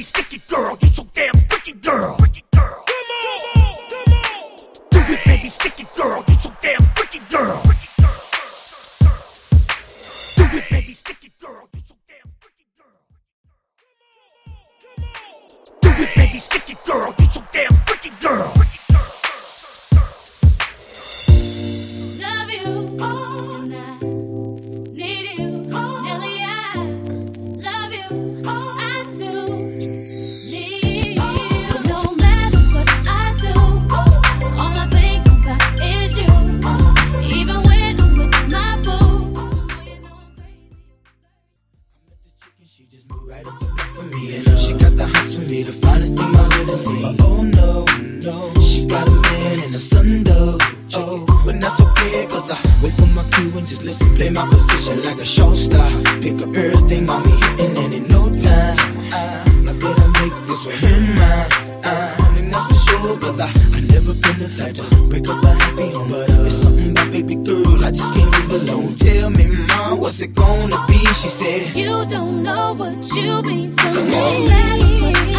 baby, stick it, girl. You so damn freaky, girl. Freaky girl. Come on, come on. Do it, baby, stick it, girl. You so damn freaky, girl. Freaky girl. Do it, baby, stick it, girl. You so damn freaky, girl. Do it, baby, stick it, girl. You so damn freaky, girl. Love you, and I need you, Nelly. I love you, I do need you. No matter what I do, all I think about is you. Even when I'm with my boo, you know I'm crazy. I met this chicken, she just moved right up the block for me, and she got the hots for me, the finest thing my hood has seen. Oh no, no, she got a man and a son though. Oh, but that's okay, cause I wait for my cue and just listen, play my position like a show star. Pick up everything, mommy hitting, and in no time I better make this one in mine. And that's for sure, cause I never been the type to break up a happy home. But it's something about baby girl, I just can't leave alone. Tell me, mom, what's it gonna be? She said, You don't know what you mean to come me. on.